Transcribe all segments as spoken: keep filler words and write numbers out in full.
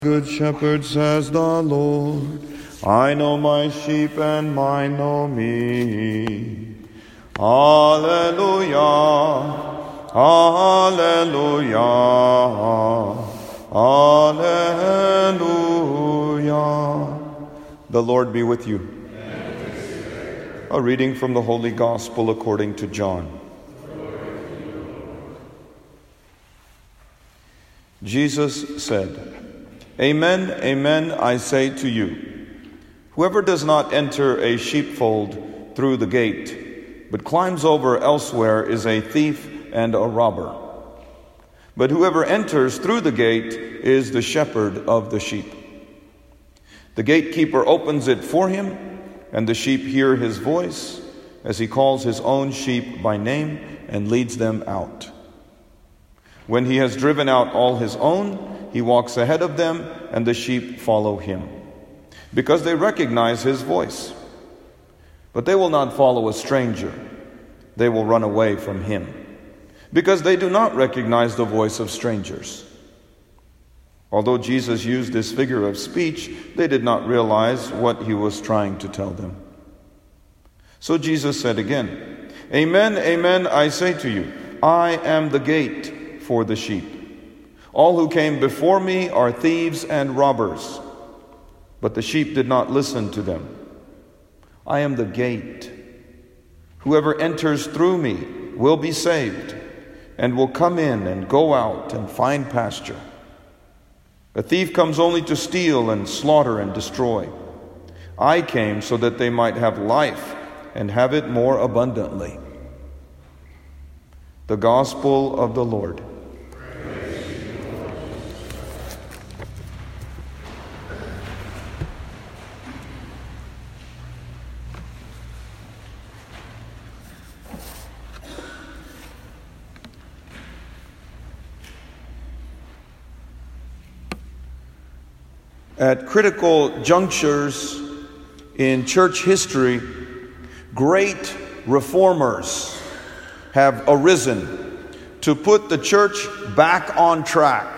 Good shepherd, says the Lord, I know my sheep and mine know me. Alleluia, alleluia, alleluia. The Lord be with you. A reading from the Holy Gospel according to John. Jesus said, Amen, amen, I say to you, whoever does not enter a sheepfold through the gate, but climbs over elsewhere is a thief and a robber. But whoever enters through the gate is the shepherd of the sheep. The gatekeeper opens it for him, and the sheep hear his voice as he calls his own sheep by name and leads them out. When he has driven out all his own, he walks ahead of them, and the sheep follow him, because they recognize his voice. But they will not follow a stranger. They will run away from him, because they do not recognize the voice of strangers. Although Jesus used this figure of speech, they did not realize what he was trying to tell them. So Jesus said again, Amen, amen, I say to you, I am the gate for the sheep. All who came before me are thieves and robbers, but the sheep did not listen to them. I am the gate. Whoever enters through me will be saved, and will come in and go out and find pasture. A thief comes only to steal and slaughter and destroy. I came so that they might have life and have it more abundantly. The Gospel of the Lord. At critical junctures in church history, great reformers have arisen to put the church back on track.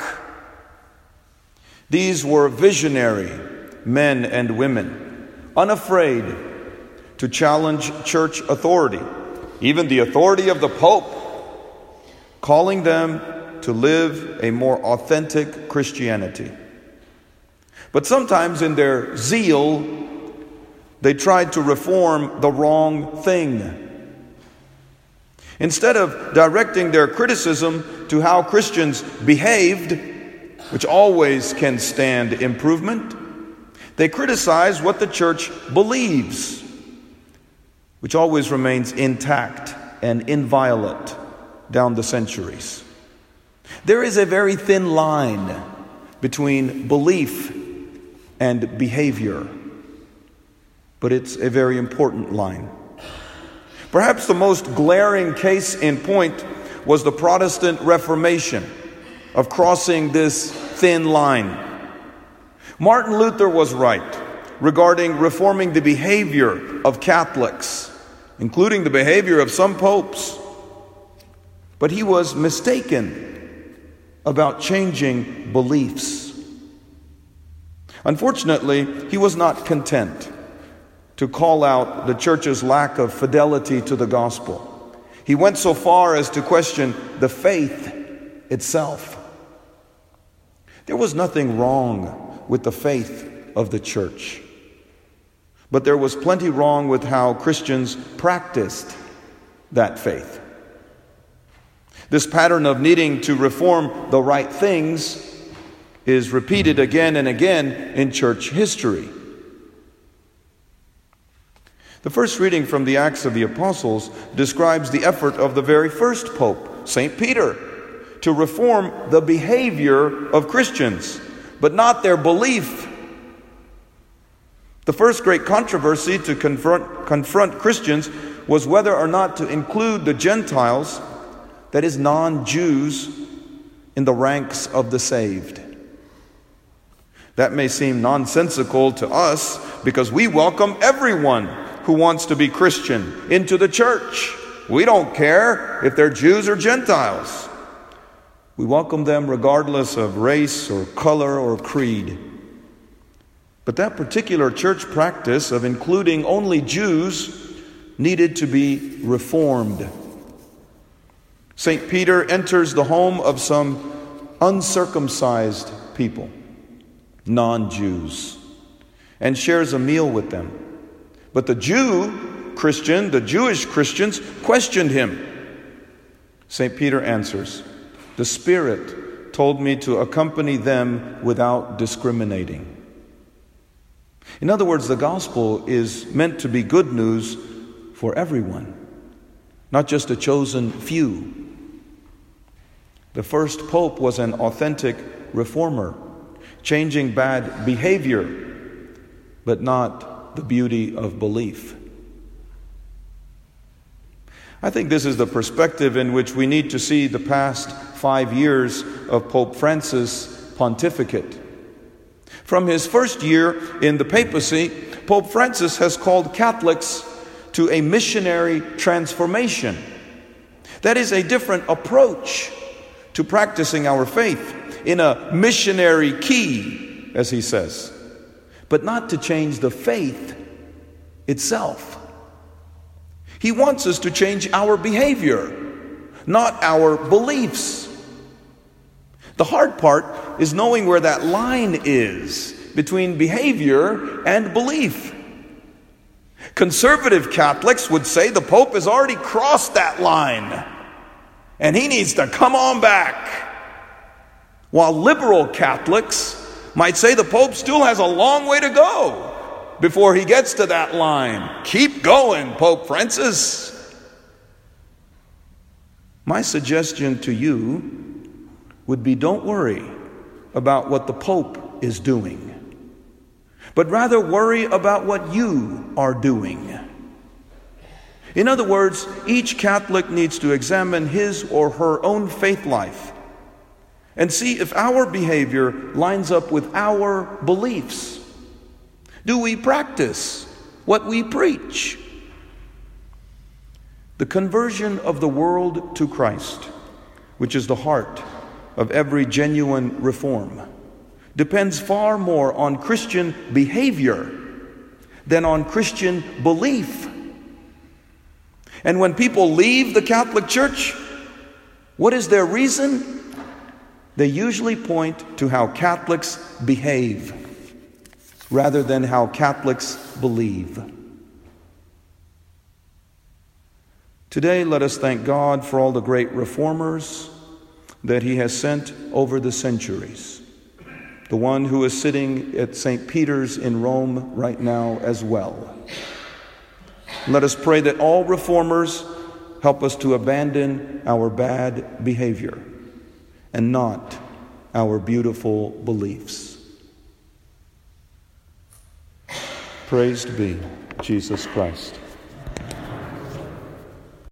These were visionary men and women, unafraid to challenge church authority, even the authority of the Pope, calling them to live a more authentic Christianity. But sometimes in their zeal, they tried to reform the wrong thing. Instead of directing their criticism to how Christians behaved, which always can stand improvement, they criticize what the church believes, which always remains intact and inviolate down the centuries. There is a very thin line between belief and behavior, but it's a very important line. Perhaps the most glaring case in point was the Protestant Reformation of crossing this thin line. Martin Luther was right regarding reforming the behavior of Catholics, including the behavior of some popes, but he was mistaken about changing beliefs. Unfortunately, he was not content to call out the church's lack of fidelity to the gospel. He went so far as to question the faith itself. There was nothing wrong with the faith of the church, but there was plenty wrong with how Christians practiced that faith. This pattern of needing to reform the right things is repeated again and again in church history. The first reading from the Acts of the Apostles describes the effort of the very first Pope, Saint Peter, to reform the behavior of Christians, but not their belief. The first great controversy to confront, confront Christians was whether or not to include the Gentiles, that is, non-Jews, in the ranks of the saved. That may seem nonsensical to us because we welcome everyone who wants to be Christian into the church. We don't care if they're Jews or Gentiles. We welcome them regardless of race or color or creed. But that particular church practice of including only Jews needed to be reformed. Saint Peter enters the home of some uncircumcised people, non-Jews, and shares a meal with them. But the Jew Christian, the Jewish Christians, questioned him. Saint Peter answers, "The Spirit told me to accompany them without discriminating." In other words, the gospel is meant to be good news for everyone, not just a chosen few. The first pope was an authentic reformer, changing bad behavior, but not the beauty of belief. I think this is the perspective in which we need to see the past five years of Pope Francis' pontificate. From his first year in the papacy, Pope Francis has called Catholics to a missionary transformation. That is a different approach to practicing our faith in a missionary key, as he says, but not to change the faith itself. He wants us to change our behavior, not our beliefs. The hard part is knowing where that line is between behavior and belief. Conservative Catholics would say the Pope has already crossed that line and he needs to come on back. While liberal Catholics might say the Pope still has a long way to go before he gets to that line. Keep going, Pope Francis. My suggestion to you would be, don't worry about what the Pope is doing, but rather worry about what you are doing. In other words, each Catholic needs to examine his or her own faith life and see if our behavior lines up with our beliefs. Do we practice what we preach? The conversion of the world to Christ, which is the heart of every genuine reform, depends far more on Christian behavior than on Christian belief. And when people leave the Catholic Church, what is their reason? They usually point to how Catholics behave rather than how Catholics believe. Today, let us thank God for all the great reformers that He has sent over the centuries. The one who is sitting at Saint Peter's in Rome right now as well. Let us pray that all reformers help us to abandon our bad behavior and not our beautiful beliefs. Praised be Jesus Christ.